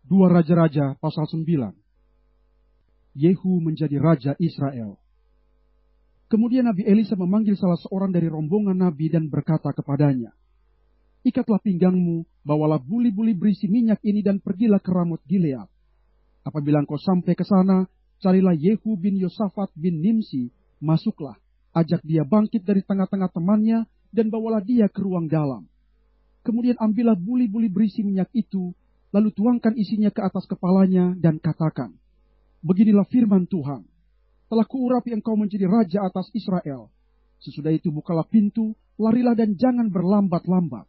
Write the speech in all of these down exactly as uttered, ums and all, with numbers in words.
Dua Raja-Raja pasal sembilan. Yehu menjadi raja Israel. Kemudian Nabi Elisa memanggil salah seorang dari rombongan Nabi dan berkata kepadanya, "Ikatlah pinggangmu, bawalah buli-buli berisi minyak ini dan pergilah ke Ramot Gilead. Apabila engkau sampai ke sana, carilah Yehu bin Yosafat bin Nimsi, masuklah, ajak dia bangkit dari tengah-tengah temannya dan bawalah dia ke ruang dalam. Kemudian ambillah buli-buli berisi minyak itu, lalu tuangkan isinya ke atas kepalanya dan katakan, beginilah firman Tuhan, telah kuurapi engkau menjadi raja atas Israel. Sesudah itu bukalah pintu, larilah dan jangan berlambat-lambat."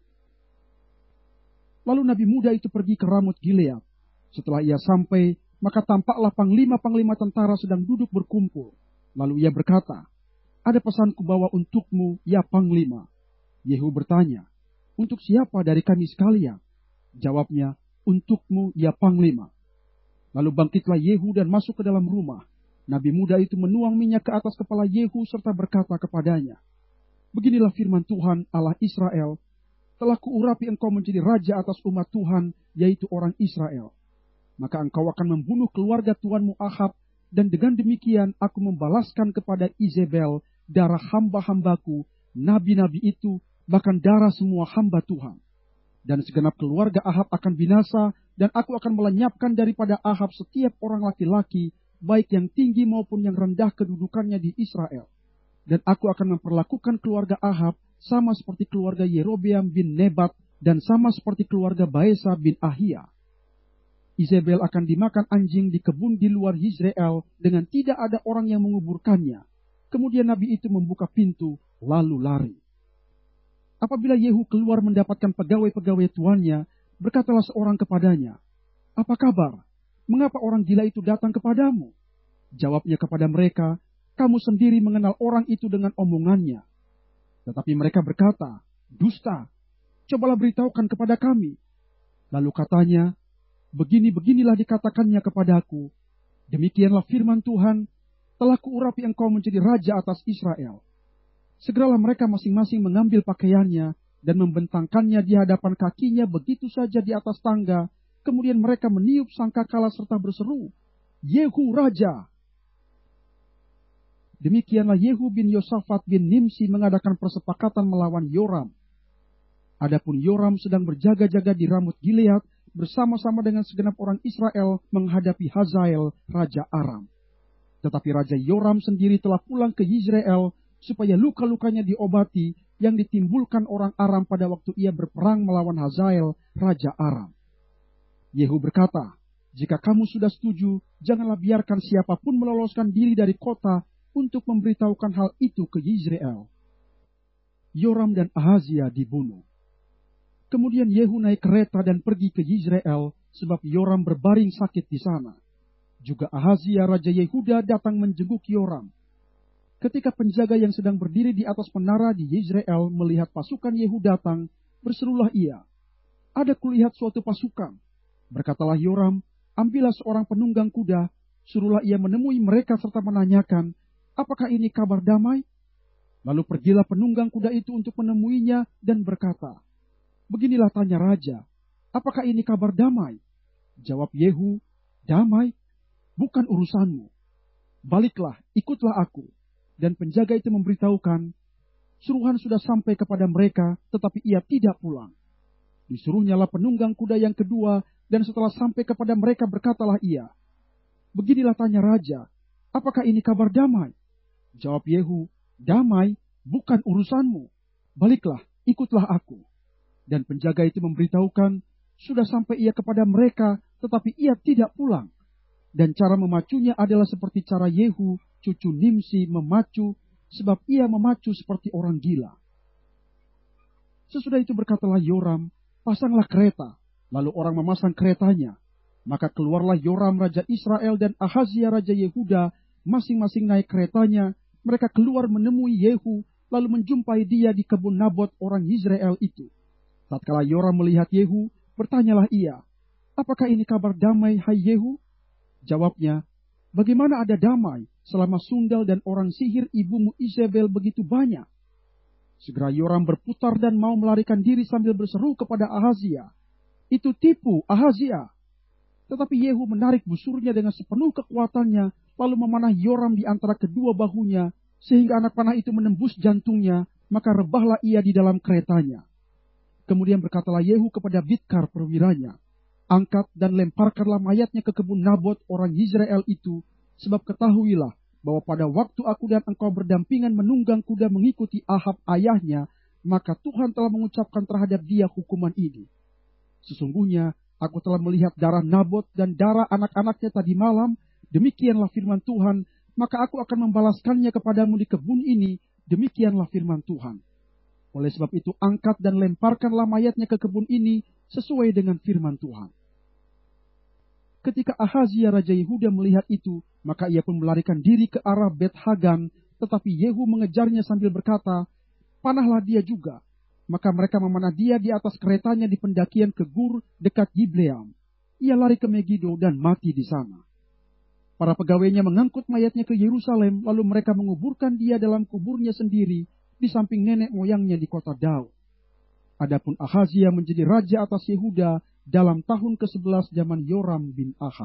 Lalu Nabi muda itu pergi ke Ramot Gilead. Setelah ia sampai, maka tampaklah panglima-panglima tentara sedang duduk berkumpul. Lalu ia berkata, "Ada pesanku bawa untukmu, ya panglima." Yehu bertanya, "Untuk siapa dari kami sekalian?" Jawabnya, "Untukmu, ya panglima." Lalu bangkitlah Yehu dan masuk ke dalam rumah. Nabi muda itu menuang minyak ke atas kepala Yehu serta berkata kepadanya, "Beginilah firman Tuhan Allah Israel, telah kuurapi engkau menjadi raja atas umat Tuhan, yaitu orang Israel. Maka engkau akan membunuh keluarga tuanmu Ahab, dan dengan demikian aku membalaskan kepada Izebel darah hamba-hambaku, nabi-nabi itu, bahkan darah semua hamba Tuhan. Dan segenap keluarga Ahab akan binasa, dan aku akan melenyapkan daripada Ahab setiap orang laki-laki, baik yang tinggi maupun yang rendah kedudukannya di Israel. Dan aku akan memperlakukan keluarga Ahab sama seperti keluarga Yerobeam bin Nebat, dan sama seperti keluarga Baesa bin Ahia. Izebel akan dimakan anjing di kebun di luar Yizreel, dengan tidak ada orang yang menguburkannya." Kemudian Nabi itu membuka pintu, lalu lari. Apabila Yehu keluar mendapatkan pegawai-pegawai tuannya, berkatalah seorang kepadanya, "Apa kabar? Mengapa orang gila itu datang kepadamu?" Jawabnya kepada mereka, "Kamu sendiri mengenal orang itu dengan omongannya." Tetapi mereka berkata, "Dusta, cobalah beritahukan kepada kami." Lalu katanya, "Begini-beginilah dikatakannya kepadaku, demikianlah firman Tuhan, telah kuurapi engkau menjadi raja atas Israel." Segeralah mereka masing-masing mengambil pakaiannya dan membentangkannya di hadapan kakinya begitu saja di atas tangga. Kemudian mereka meniup sangkakala serta berseru, "Yehu raja!" Demikianlah Yehu bin Yosafat bin Nimsi mengadakan persepakatan melawan Yoram. Adapun Yoram sedang berjaga-jaga di Ramot Gilead bersama-sama dengan segenap orang Israel menghadapi Hazael, raja Aram. Tetapi Raja Yoram sendiri telah pulang ke Yizreel supaya luka-lukanya diobati yang ditimbulkan orang Aram pada waktu ia berperang melawan Hazael, raja Aram. Yehu berkata, "Jika kamu sudah setuju, janganlah biarkan siapapun meloloskan diri dari kota untuk memberitahukan hal itu ke Yizreel." Yoram dan Ahazia dibunuh. Kemudian Yehu naik kereta dan pergi ke Yizreel, sebab Yoram berbaring sakit di sana. Juga Ahazia raja Yehuda datang menjenguk Yoram. Ketika penjaga yang sedang berdiri di atas menara di Yizreel melihat pasukan Yehu datang, berserulah ia, "Ada kulihat suatu pasukan." Berkatalah Yoram, "Ambillah seorang penunggang kuda, suruhlah ia menemui mereka serta menanyakan, apakah ini kabar damai?" Lalu pergilah penunggang kuda itu untuk menemuinya dan berkata, "Beginilah tanya raja, apakah ini kabar damai?" Jawab Yehu, "Damai? Bukan urusanmu. Baliklah, ikutlah aku." Dan penjaga itu memberitahukan, suruhan sudah sampai kepada mereka, tetapi ia tidak pulang. Disuruhnyalah penunggang kuda yang kedua, dan setelah sampai kepada mereka berkatalah ia, "Beginilah tanya raja, apakah ini kabar damai?" Jawab Yehu, "Damai? Bukan urusanmu. Baliklah, ikutlah aku." Dan penjaga itu memberitahukan, sudah sampai ia kepada mereka, tetapi ia tidak pulang. Dan cara memacunya adalah seperti cara Yehu, cucu Nimsi, memacu, sebab ia memacu seperti orang gila. Sesudah itu berkatalah Yoram, "Pasanglah kereta." Lalu orang memasang keretanya. Maka keluarlah Yoram raja Israel dan Ahazia raja Yehuda, masing-masing naik keretanya. Mereka keluar menemui Yehu, lalu menjumpai dia di kebun Nabot orang Yizreel itu. Tatkala Yoram melihat Yehu, bertanyalah ia, "Apakah ini kabar damai, hai Yehu?" Jawabnya, "Bagaimana ada damai selama sundal dan orang sihir ibumu Izebel begitu banyak?" Segera Yoram berputar dan mau melarikan diri sambil berseru kepada Ahazia, "Itu tipu, Ahazia!" Tetapi Yehu menarik busurnya dengan sepenuh kekuatannya, lalu memanah Yoram di antara kedua bahunya, sehingga anak panah itu menembus jantungnya, maka rebahlah ia di dalam keretanya. Kemudian berkatalah Yehu kepada Bidkar perwiranya, angkat dan lemparkanlah mayatnya ke kebun Nabot orang Yizrael itu, sebab ketahuilah bahwa pada waktu aku dan engkau berdampingan menunggang kuda mengikuti Ahab ayahnya, maka Tuhan telah mengucapkan terhadap dia hukuman ini. Sesungguhnya aku telah melihat darah Nabot dan darah anak-anaknya tadi malam, demikianlah firman Tuhan, maka aku akan membalaskannya kepadamu di kebun ini, demikianlah firman Tuhan. Oleh sebab itu angkat dan lemparkanlah mayatnya ke kebun ini sesuai dengan firman Tuhan. Ketika Ahazia Raja Yehuda melihat itu, maka ia pun melarikan diri ke arah Bet Hagan, tetapi Yehu mengejarnya sambil berkata, panahlah dia juga. Maka mereka memanah dia di atas keretanya di pendakian ke Gur dekat Gibleam. Ia lari ke Megido dan mati di sana. Para pegawainya mengangkut mayatnya ke Yerusalem, lalu mereka menguburkan dia dalam kuburnya sendiri, di samping nenek moyangnya di kota Daud. Adapun Ahazia menjadi raja atas Yehuda dalam tahun kesebelas zaman Yoram bin Ahab.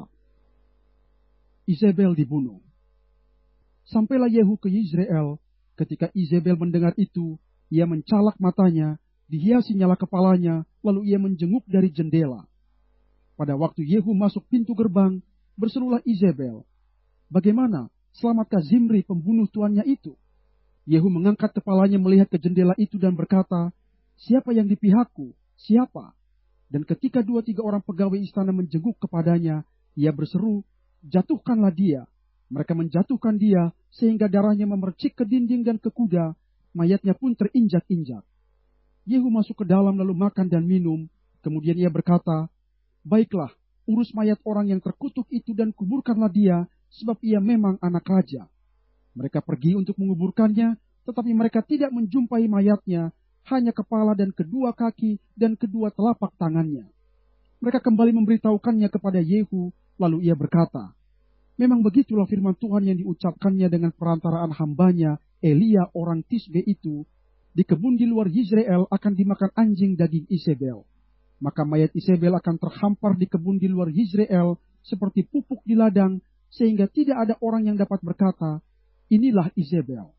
Izebel dibunuh. Sampailah Yehu ke Yizreel. Ketika Izebel mendengar itu, ia mencalak matanya, dihiasi nyala kepalanya, lalu ia menjenguk dari jendela. Pada waktu Yehu masuk pintu gerbang, berserulah Izebel, bagaimana? Selamatkah Zimri pembunuh tuannya itu? Yehu mengangkat kepalanya melihat ke jendela itu dan berkata, siapa yang di pihakku? Siapa? Dan ketika dua tiga orang pegawai istana menjenguk kepadanya, ia berseru, jatuhkanlah dia. Mereka menjatuhkan dia, sehingga darahnya memercik ke dinding dan ke kuda, mayatnya pun terinjak-injak. Yehu masuk ke dalam lalu makan dan minum, kemudian ia berkata, baiklah, urus mayat orang yang terkutuk itu dan kuburkanlah dia, sebab ia memang anak raja. Mereka pergi untuk menguburkannya, tetapi mereka tidak menjumpai mayatnya, hanya kepala dan kedua kaki dan kedua telapak tangannya. Mereka kembali memberitahukannya kepada Yehu, lalu ia berkata, memang begitulah firman Tuhan yang diucapkannya dengan perantaraan hambanya, Elia orang Tisbe itu, di kebun di luar Yizreel akan dimakan anjing daging Izebel. Maka mayat Izebel akan terhampar di kebun di luar Yizreel seperti pupuk di ladang, sehingga tidak ada orang yang dapat berkata, inilah Izebel.